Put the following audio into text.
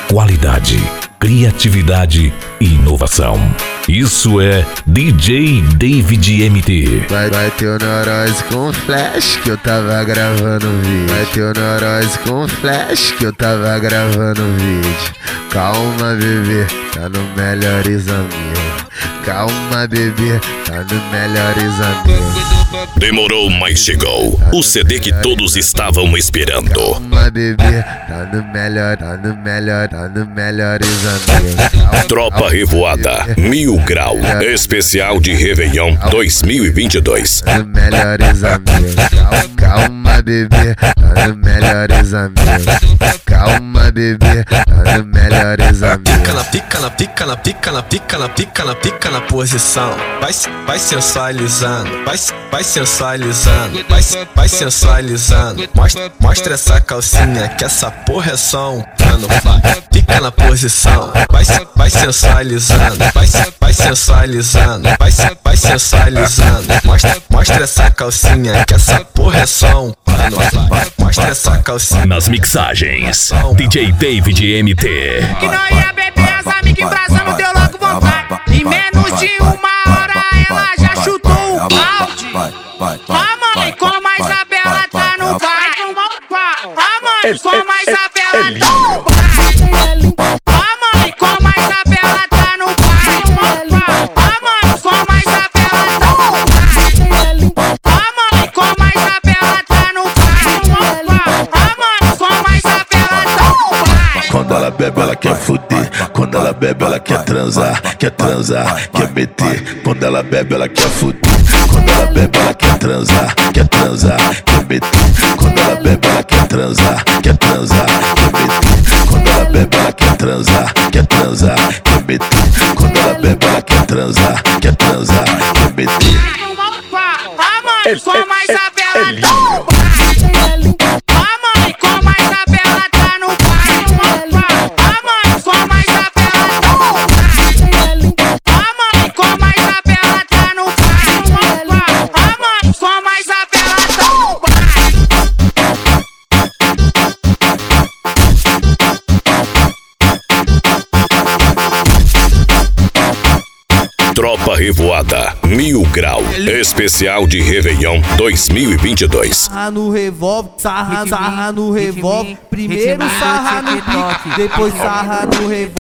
qualidade, criatividade e inovação. Isso é DJ David MT. Vai ter o neurose com flash que eu tava gravando vídeo. Vai ter o neurose com flash que eu tava gravando vídeo. Calma, bebê, tá no Melhores Amigos. Calma, bebê, tá no Melhores Amigos. Demorou, mas chegou. O CD que todos estavam esperando. Calma, bebê, tá no Melhores Amigos. Tropa Revoada, 1000 Grau, especial de Réveillon 2022. Tá no Melhores Amigos. Calma, bebê, tá no Melhores Amigos. Calma, bebê, tá no Melhores Amigos. Pica na posição. Vai sensualizando, vai sensualizando, vai sensualizando. Mostra essa calcinha que essa porra é só um pano. Fica na posição, vai sensualizando, vai sensualizando, vai sensualizando. Mostra essa calcinha que essa porra é só um pano. Mostra essa calcinha. Nas mixagens, DJ David MT. Que não ia beber, as amigas embrasando, deu logo vontade. Em menos de uma hora ela já chutou o balde. Ó mãe, como a Isabela tá no baile. Ó mãe, como a Isabela tá no baile. Ó mãe, como a Isabela tá no baile. Ó mãe, como a Isabela tá no baile. Ó mãe, como a Isabela tá no baile. Ó mãe, como a Isabela tá no baile. Quando ela bebe, ela quer fuder. Quando ela bebe, ela quer transar, quer meter. Quando ela bebe, ela quer fuder. Quando ela bebe, ela quer transar, quer meter. Quando ela bebe, ela quer transar, quer meter. Quando ela bebe, ela quer transar, quer meter. Quando ela bebe, ela quer transar, quer meter. Ó mãe, como a Isabela tá no baile. Ó mãe, como a Isabela tá no baile. Ó mãe, como a Isabela tá no baile. Ó mãe, como a Isabela tá no baile. Ó mãe, como a Isabela tá no baile. Tropa Revoada, 1000 Grau, especial de Réveillon 2022. Sarra no revólver, sarra no revólver. Primeiro sarra no pique, depois sarra no revólver.